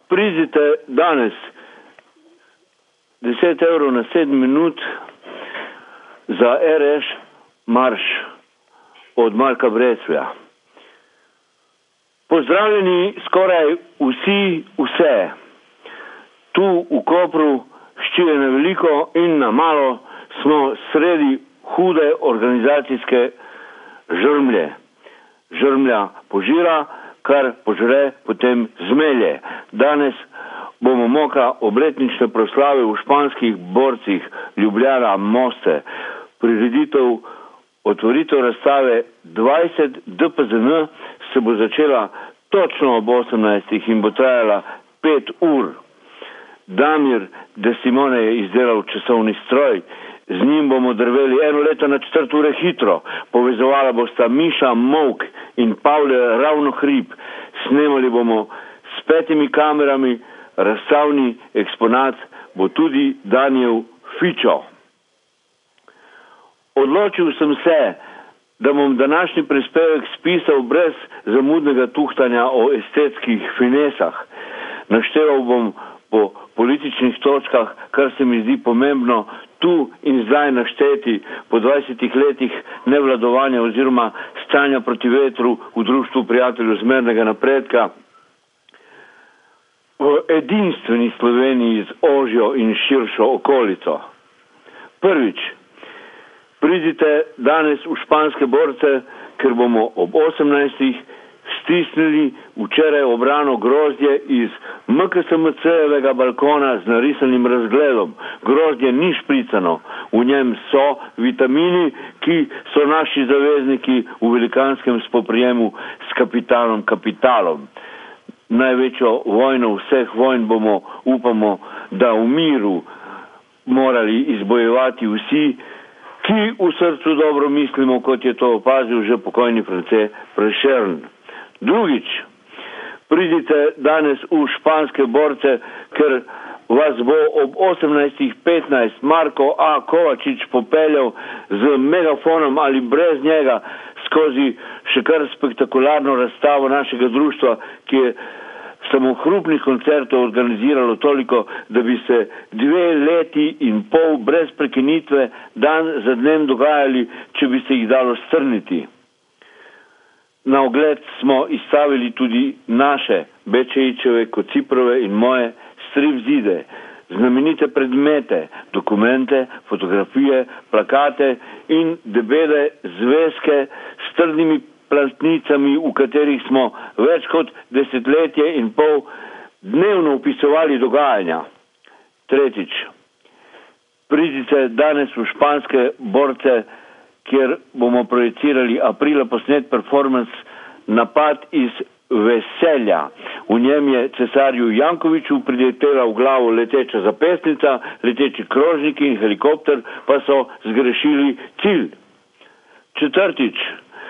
pridite danes 10 evrov na 7 minut za RS marš od Marka Breclja. Pozdravljeni skoraj vsi, vse. Tu v Kopru, ščije na veliko in na malo, smo sredi hude organizacijske žrmlje. Žrmlja požira, kar požre potem zmelje. Danes bomo moka obletnične proslave v španskih borcih Ljubljana Moste. Prireditev otvoritev razstave 20 DPZN se bo začela točno ob 18. in bo trajala 5 ur. Damir De Simone je izdelal časovni stroj, z njim bomo drveli 1 leto na 4 ure hitro. Povezovala bosta Miša Molk in Pavle Ravnohrib. Snemali bomo s 5 kamerami, razstavni eksponat bo tudi Daniel Fičo. Odločil sem se, da bom današnji prispevek spisal brez zamudnega tuhtanja o estetskih finesah. Našteval bom po političnih točkah, kar se mi zdi pomembno tu in zdaj našteti po 20 letih nevladovanja oziroma stanja proti vetru v Društvu prijateljev zmernega napredka v edinstveni Sloveniji z ožjo in širšo okolico. Prvič, pridite danes v španske borce, ker bomo ob 18. stisnili včeraj obrano grozdje iz MKSMC-evega balkona z narisanim razgledom. Grozdje ni špricano, v njem so vitamini, ki so naši zavezniki v velikanskem spoprijemu s kapitalom. Največjo vojno vseh vojn bomo, upamo, da v miru morali izbojevati vsi, ki v srcu dobro mislimo, kot je to opazil že pokojni France Prešern. Drugič, pridite danes v španske borce, ker vas bo ob 18.15 Marko A. Kovačič popeljal z megafonom ali brez njega skozi še kar spektakularno razstavo našega društva, ki je samo hrupnih koncertov organiziralo toliko, da bi se 2 leti in pol brez prekinitve dan za dnem dogajali, če bi se jih dalo strniti. Na ogled smo izstavili tudi naše, Bečejičeve, Kociprove in moje strip zide, znamenite predmete, dokumente, fotografije, plakate in debele zvezke s trdnimi plastnicami, v katerih smo več kot 10 let in pol dnevno upisovali dogajanja. Tretjič, pridite danes v španske borce, kjer bomo projecirali aprila posnet performance Napad iz veselja. V njem je cesarju Jankoviču priletela v glavo leteča zapestnica, leteči krožniki in helikopter pa so zgrešili cilj. Četrtič,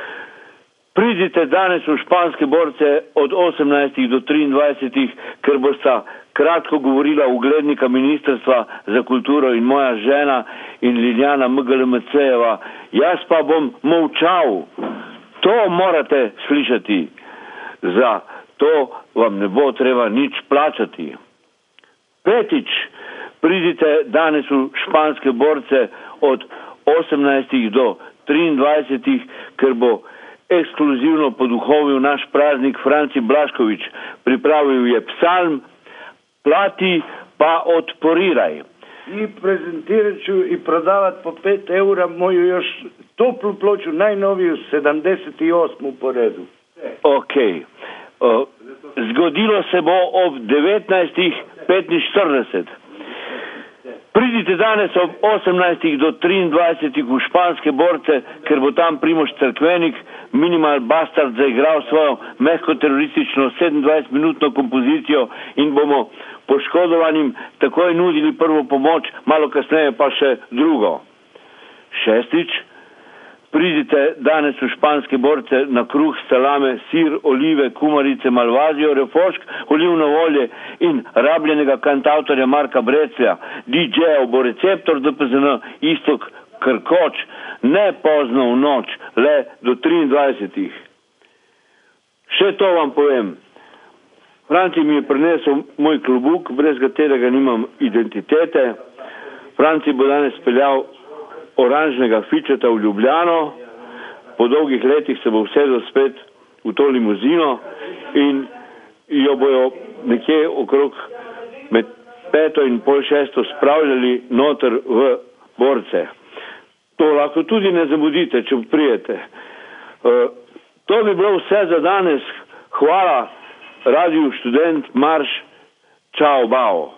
pridite danes v španske borce od 18. do 23. ker bosta kratko govorila uglednika Ministrstva za kulturo in moja žena in Liljana MGLMC-jeva. Jaz pa bom molčal. To morate slišati. Za to vam ne bo treba nič plačati. Petič, pridite danes v španske borce od 18. do 23. ker bo ekskluzivno poduhovil naš praznik Franci Blašković. Pripravil je psalm Plati pa odporiraj. I prezentirat ću i prodavat po 5 eura moju još toplu ploču, najnoviju 78. po redu. Ok. Zgodilo se bo ob 19.45. Pridite danes ob 18. do 23. v španske borce, ker bo tam Primož Cerkvenik, Minimal Bastard, zaigral svojo mehko teroristično 27-minutno kompozicijo in bomo poškodovanim takoj nudili prvo pomoč, malo kasneje pa še drugo. Šestič, pridite danes v španske borce na kruh, salame, sir, olive, kumarice, malvazijo, refošk, olivno olje in rabljenega kantautorja Marka Breclja. DJ-ev bo receptor DPZN Istok Krkoč, ne pozno v noč, le do 23. Še to vam povem. Franci mi je prinesel moj klobuk, brez katerega nimam identitete. Franci bo danes peljal oranžnega fičeta v Ljubljano. Po dolgih letih se bo usedel spet v to limuzino in jo bojo nekje okrog med 5 in pol 6 spravljali noter v Borce. To lahko tudi ne zamudite, če prijete. To bi bilo vse za danes. Hvala. Radio Študent, marš, čao, bao.